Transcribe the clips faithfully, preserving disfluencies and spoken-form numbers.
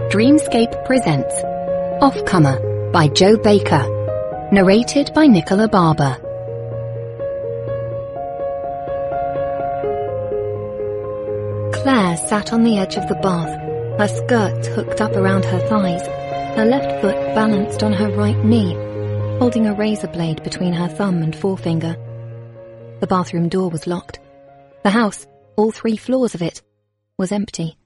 Dreamscape presents Offcomer by Joe Baker, narrated by Nicola Barber. Claire sat on the edge of the bath, her skirt hooked up around her thighs, her left foot balanced on her right knee, holding a razor blade between her thumb and forefinger. The bathroom door was locked. The house, all three floors of it, was empty.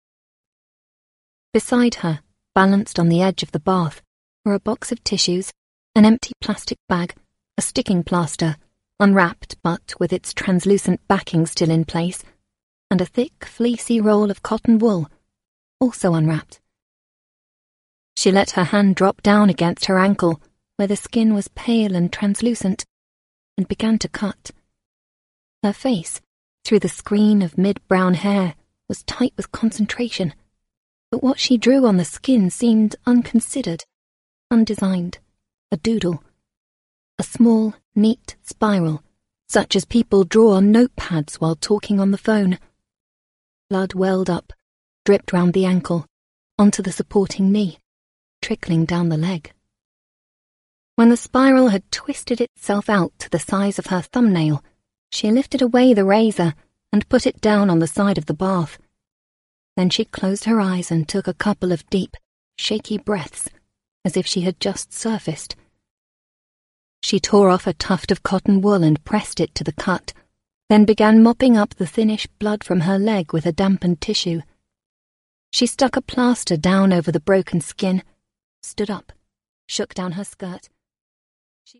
Beside her, balanced on the edge of the bath, were a box of tissues, an empty plastic bag, a sticking plaster, unwrapped but with its translucent backing still in place, and a thick, fleecy roll of cotton wool, also unwrapped. She let her hand drop down against her ankle, where the skin was pale and translucent, and began to cut. Her face, through the screen of mid-brown hair, was tight with concentration, but what she drew on the skin seemed unconsidered, undesigned, a doodle. A small, neat spiral, such as people draw on notepads while talking on the phone. Blood welled up, dripped round the ankle, onto the supporting knee, trickling down the leg. When the spiral had twisted itself out to the size of her thumbnail, she lifted away the razor and put it down on the side of the bath. Then she closed her eyes and took a couple of deep, shaky breaths, as if she had just surfaced. She tore off a tuft of cotton wool and pressed it to the cut, then began mopping up the thinnish blood from her leg with a dampened tissue. She stuck a plaster down over the broken skin, stood up, shook down her skirt,